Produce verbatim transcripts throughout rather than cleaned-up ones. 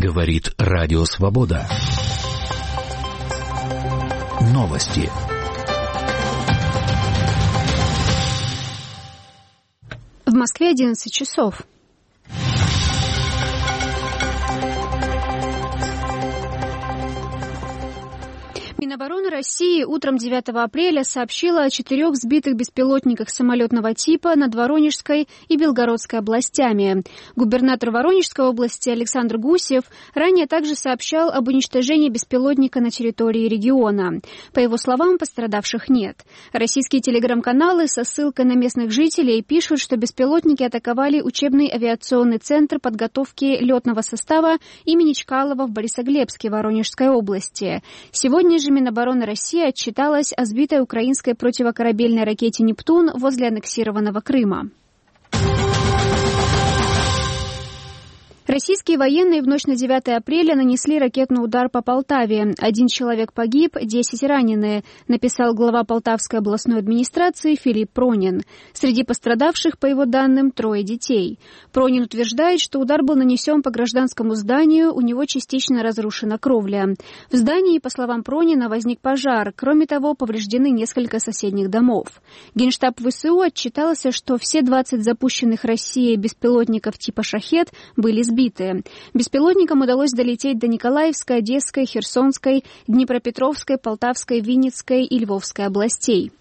Говорит Радио Свобода. Новости. В Москве одиннадцать часов. Минобороны России утром девятого апреля сообщила о четырех сбитых беспилотниках самолетного типа над Воронежской и Белгородской областями. Губернатор Воронежской области Александр Гусев ранее также сообщал об уничтожении беспилотника на территории региона. По его словам, пострадавших нет. Российские телеграм-каналы со ссылкой на местных жителей пишут, что беспилотники атаковали учебный авиационный центр подготовки летного состава имени Чкалова в Борисоглебске Воронежской области. Сегодня же Минобороны России отчиталась о сбитой украинской противокорабельной ракете «Нептун» возле аннексированного Крыма. Российские военные в ночь на девятое апреля нанесли ракетный удар по Полтаве. Один человек погиб, десять ранены, написал глава Полтавской областной администрации Филипп Пронин. Среди пострадавших, по его данным, трое детей. Пронин утверждает, что удар был нанесен по гражданскому зданию, у него частично разрушена кровля. В здании, по словам Пронина, возник пожар. Кроме того, повреждены несколько соседних домов. Генштаб ВСУ отчитался, что все двадцать запущенных Россией беспилотников типа «Шахед» были сбиты. Беспилотникам удалось долететь до Николаевской, Одесской, Херсонской, Днепропетровской, Полтавской, Винницкой и Львовской областей.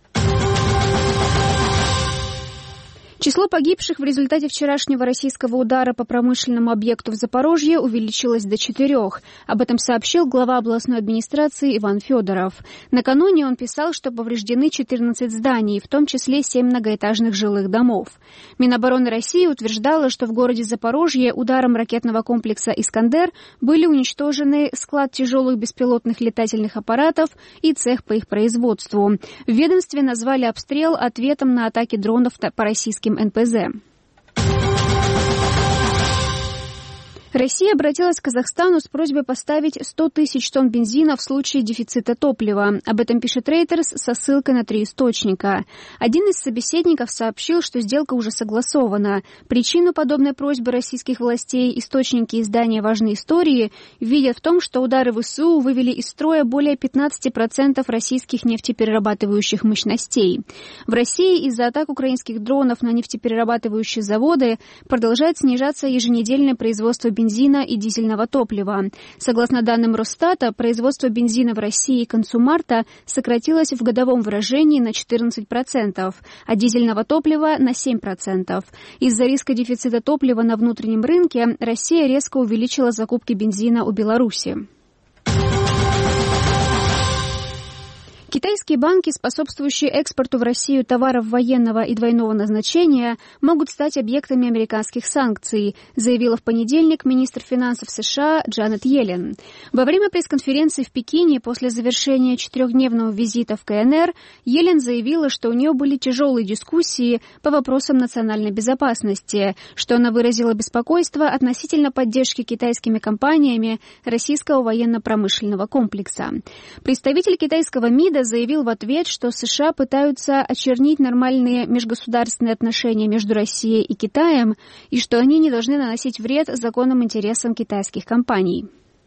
Число погибших в результате вчерашнего российского удара по промышленному объекту в Запорожье увеличилось до четырех. Об этом сообщил глава областной администрации Иван Федоров. Накануне он писал, что повреждены четырнадцать зданий, в том числе семь многоэтажных жилых домов. Минобороны России утверждала, что в городе Запорожье ударом ракетного комплекса «Искандер» были уничтожены склад тяжелых беспилотных летательных аппаратов и цех по их производству. В ведомстве назвали обстрел ответом на атаки дронов по российским эн пэ зэ. Россия обратилась к Казахстану с просьбой поставить сто тысяч тонн бензина в случае дефицита топлива. Об этом пишет Reuters со ссылкой на три источника. Один из собеседников сообщил, что сделка уже согласована. Причину подобной просьбы российских властей источники издания «Важные истории» видят в том, что удары ВСУ вывели из строя более пятнадцать процентов российских нефтеперерабатывающих мощностей. В России из-за атак украинских дронов на нефтеперерабатывающие заводы продолжает снижаться еженедельное производство бензина бензина и дизельного топлива. Согласно данным Росстата, производство бензина в России к концу марта сократилось в годовом выражении на четырнадцать процентов, а дизельного топлива на семь процентов. Из-за риска дефицита топлива на внутреннем рынке Россия резко увеличила закупки бензина у Беларуси. Китайские банки, способствующие экспорту в Россию товаров военного и двойного назначения, могут стать объектами американских санкций, заявила в понедельник министр финансов США Джанет Йеллен. Во время пресс-конференции в Пекине после завершения четырехдневного визита в ка эн эр Йеллен заявила, что у нее были тяжелые дискуссии по вопросам национальной безопасности, что она выразила беспокойство относительно поддержки китайскими компаниями российского военно-промышленного комплекса. Представитель китайского МИДа заявил в ответ, что США пытаются очернить нормальные межгосударственные отношения между Россией и Китаем и что они не должны наносить вред законным интересам китайских компаний.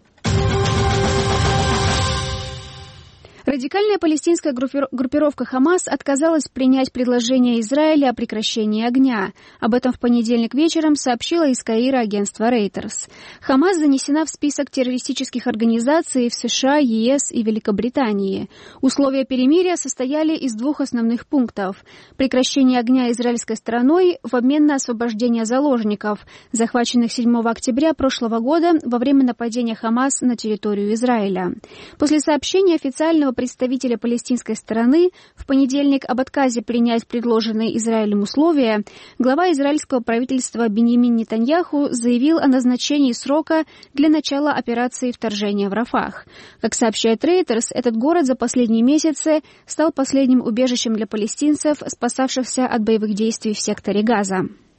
Радикальная палестинская группировка «Хамас» отказалась принять предложение Израиля о прекращении огня. Об этом в понедельник вечером сообщило из Каира агентство Reuters. «Хамас» занесена в список террористических организаций в США, е эс и Великобритании. Условия перемирия состояли из двух основных пунктов. Прекращение огня израильской стороной в обмен на освобождение заложников, захваченных седьмого октября прошлого года во время нападения «Хамас» на территорию Израиля. После сообщения официального представителя палестинской стороны в понедельник об отказе принять предложенные Израилем условия, глава израильского правительства Биньямин Нетаньяху заявил о назначении срока для начала операции вторжения в Рафах. Как сообщает Reuters, этот город за последние месяцы стал последним убежищем для палестинцев, спасавшихся от боевых действий в секторе Газа.